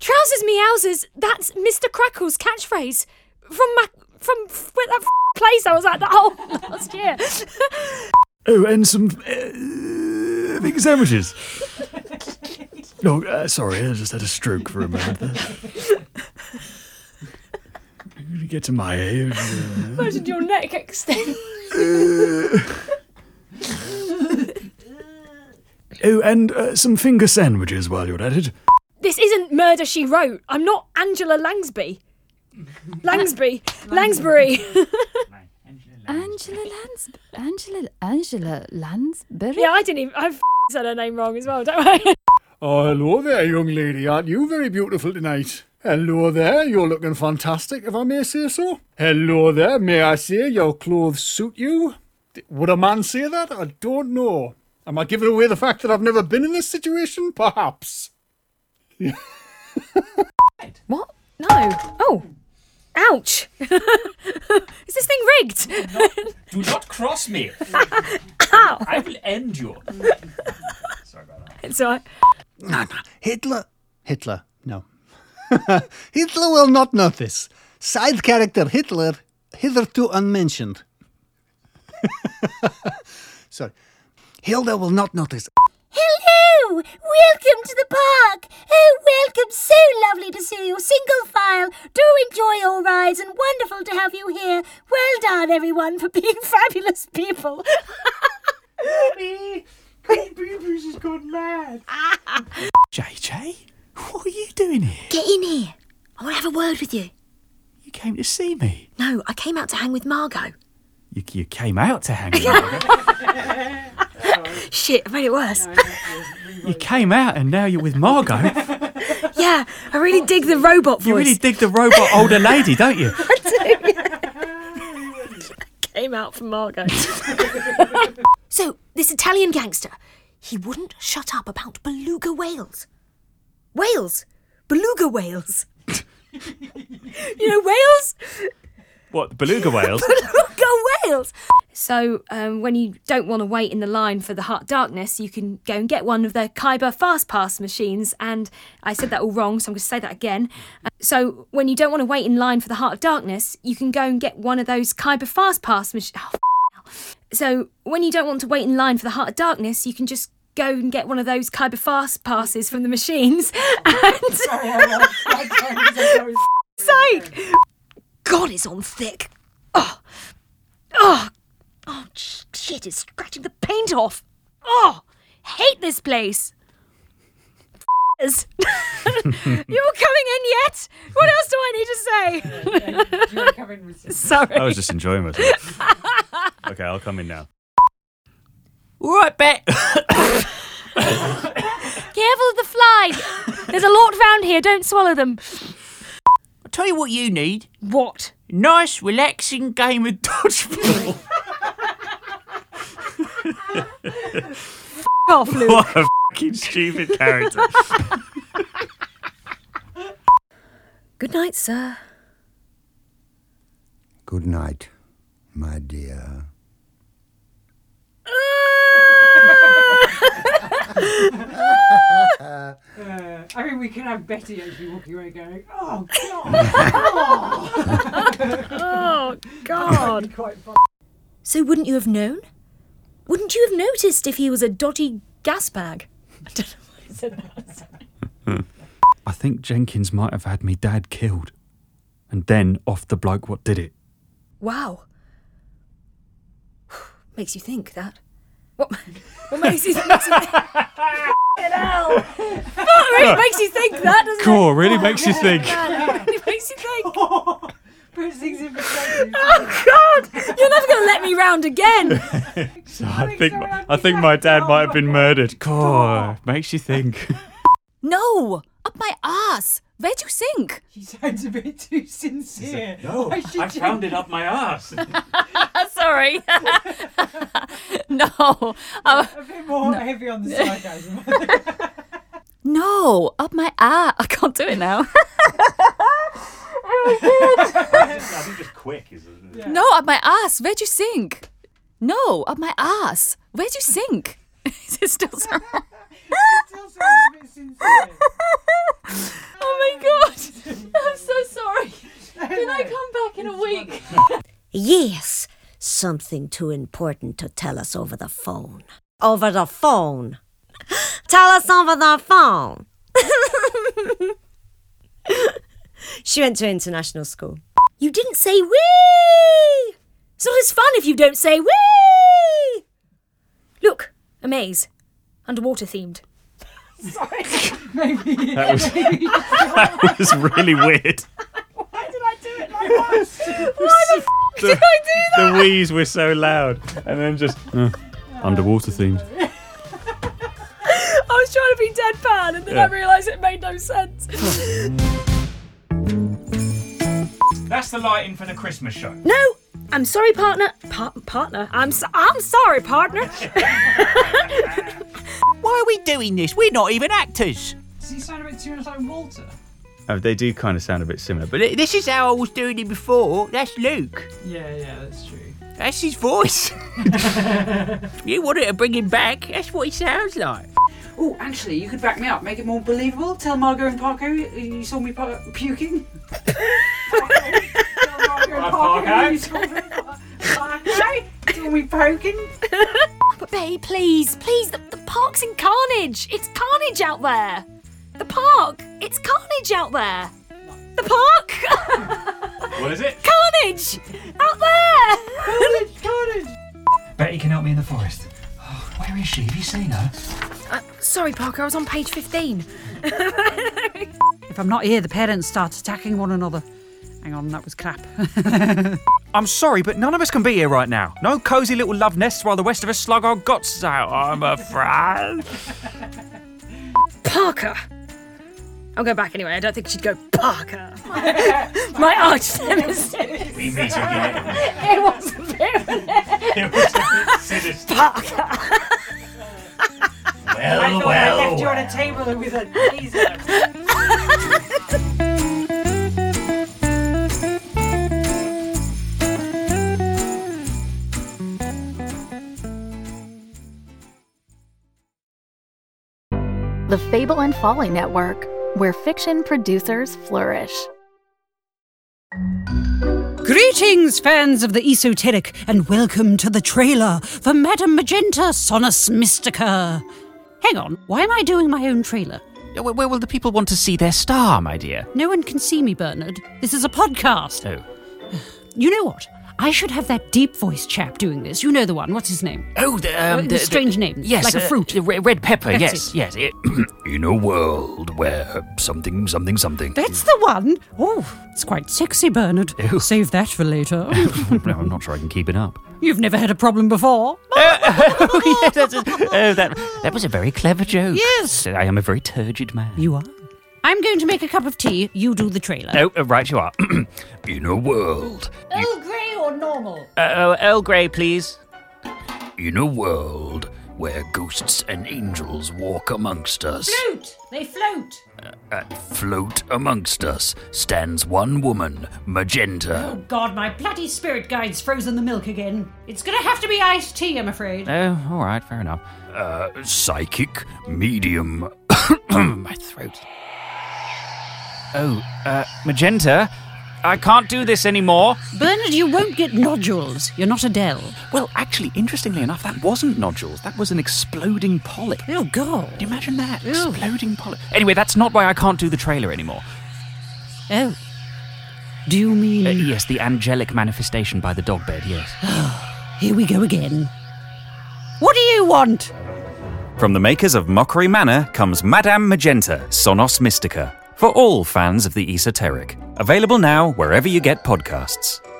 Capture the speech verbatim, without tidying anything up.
Trousers me houses, that's Mister Crackle's catchphrase. From my, from f- that f- place I was at the whole last year. Oh, and some uh, big sandwiches. No, uh, sorry, I just had a stroke for a moment there. To get to my age. Uh... Where did your neck extend? Uh... Oh, and uh, some finger sandwiches while you're at it. This isn't Murder, She Wrote. I'm not Angela Langsby. Langsby. Langsbury. Angela Lans... Angela... Angela Lansbury? Yeah, I didn't even... I f- said her name wrong as well, don't I? Oh, hello there, young lady. Aren't you very beautiful tonight? Hello there, you're looking fantastic, if I may say so. Hello there, may I say your clothes suit you? Would a man say that? I don't know. Am I giving away the fact that I've never been in this situation? Perhaps. What? No. Oh. Ouch. Is this thing rigged? Do not cross me. Ow. I will end you. Sorry about that. It's alright. No, no. Hitler. Hitler. No. Hitler will not notice. Side character Hitler, hitherto unmentioned. Sorry. Hilda will not notice. Hello! Welcome to the park! Oh, welcome! So lovely to see you. Single file. Do enjoy your rides and wonderful to have you here. Well done, everyone, for being fabulous people. Baby! Baby's has gone mad. J J, what are you doing here? Get in here. I want to have a word with you. You came to see me. No, I came out to hang with Margot. You, you came out to hang with me. Shit, I made it worse. You came out and now you're with Margot. Yeah, I really dig the robot voice. You really dig the robot older lady, don't you? Came out from Margot. So, this Italian gangster, he wouldn't shut up about beluga whales. Whales? Beluga whales. You know whales? What, the beluga whales? Beluga whales! So, um, when you don't want to wait in the line for the Heart Darkness, you can go and get one of the Khyber Fast Pass machines. And I said that all wrong, so I'm going to say that again. Uh, so, when you don't want to wait in line for the Heart of Darkness, you can go and get one of those Khyber Fast Pass machines. Oh, f- so, when you don't want to wait in line for the Heart of Darkness, you can just go and get one of those Khyber Fast Passes from the machines. And... sake! God, it's on thick. Oh, oh, oh, shit, it's scratching the paint off. Oh, hate this place. F***ers. You're coming in yet? What else do I need to say? Do you want to come in with Sorry. I was just enjoying myself. Okay, I'll come in now. All right, Bet. Careful of the fly. There's a lot round here. Don't swallow them. I'll tell you what you need. What? Nice, relaxing game of dodgeball. F*** off, Luke. What a fucking stupid character. Good night, sir. Good night, my dear. Uh, I mean, we can have Betty actually walking away going, oh, God. Oh, God. That'd be quite fun. So wouldn't you have known? Wouldn't you have noticed if he was a dodgy gas bag? I don't know why I said that. I think Jenkins might have had me dad killed. And then off the bloke what did it. Wow. Makes you think, that. What, what makes you think? Makes you think? Hell. What really makes you think that, doesn't Cool, it? really makes you think. It really makes you think. Puts things in perspective. Oh, God! You're never going to let me round again. So I think I think my dad might have been murdered. God, makes you think. No, up my ass. Where'd you sink? She sounds a bit too sincere. No, I should I found it up my arse. Sorry. No. Uh, A bit more heavy on the sarcasm. no, up my ass. I can't do it now. I think just quick is it? Yeah. No, up my ass. Where'd you sink? No, up my ass. Where'd you sink? Is it still so? It still sounds a bit sincere. Oh, my Yes, something too important to tell us over the phone. Over the phone. Tell us over the phone. She went to international school. You didn't say wee! It's not as fun if you don't say wee! Look, a maze. Underwater themed. Sorry. Maybe. That was, that was really weird. Why did I do it like that? Why the f*** The, did I do that? the wheeze were so loud. And then just uh, underwater themed. I was trying to be deadpan and then Yeah. I realised it made no sense. That's the lighting for the Christmas show. No, I'm sorry, partner. Pa- partner? I'm so- I'm sorry, partner. Why are we doing this? We're not even actors. Does he sound a bit too much like Walter? Oh, they do kind of sound a bit similar. But But this is how I was doing it before. That's Luke. Yeah, yeah, that's true. That's his voice. You wanted to bring him back. That's what he sounds like. Oh, actually, you could back me up, make it more believable. Tell Margot and Parko you saw me pu- puking. Tell Margot and Parko you saw me Parko. You saw me poking. But Betty, please, please, the, the park's in carnage. It's carnage out there. The park, it's carnage out there. The park. What is it? Carnage out there. Carnage, carnage. Betty can help me in the forest. Oh, where is she? Have you seen her? Uh, sorry, Parker, I was on page fifteen. If I'm not here, the parents start attacking one another. Hang on, that was crap. I'm sorry, but none of us can be here right now. No cosy little love nests while the rest of us slug our guts out, I'm afraid. Parker. I'll go back anyway. I don't think she'd go Parker. My arch nemesis. We meet again. It wasn't very. It was a bit sinister. Parker. Well, I thought well, I left you on well. a table with a laser. The Fable and Folly Network, where fiction producers flourish. Greetings, fans of the esoteric, and welcome to the trailer for Madame Magenta Sonus Mystica. Hang on, why am I doing my own trailer? Where, where will the people want to see their star, my dear? No one can see me, Bernard. This is a podcast. Oh. You know what? I should have that deep voice chap doing this. You know the one. What's his name? Oh, the, um, Uh, the, the strange the, name. Yes, Like a uh, fruit. the re- red pepper, That's yes, it. yes. It, in a world where something, something, something. That's the one. Oh, it's quite sexy, Bernard. Ew. Save that for later. No, I'm not sure I can keep it up. You've never had a problem before. Oh, yeah, that's a, oh, that, that was a very clever joke. Yes. I am a very turgid man. You are. I'm going to make a cup of tea. You do the trailer. Oh, uh, right you are. In a world. Earl Grey or normal? Uh, oh, Earl Grey, please. In a world where ghosts and angels walk amongst us, Float. They float. uh, float amongst us, stands one woman, Magenta. Oh, God, my bloody spirit guide's frozen the milk again. It's going to have to be iced tea, I'm afraid. Oh, all right, fair enough. Uh, psychic, medium. My throat. Oh, uh, Magenta, I can't do this anymore. Bernard, you won't get nodules. You're not Adele. Well, actually, interestingly enough, that wasn't nodules. That was an exploding polyp. Oh, God. Can you imagine that? Exploding polyp. Anyway, that's not why I can't do the trailer anymore. Oh. Do you mean... Uh, yes, the angelic manifestation by the dog bed, yes. Here we go again. What do you want? From the makers of Mockery Manor comes Madame Magenta, Sonus Mystica, for all fans of the esoteric. Available now wherever you get podcasts.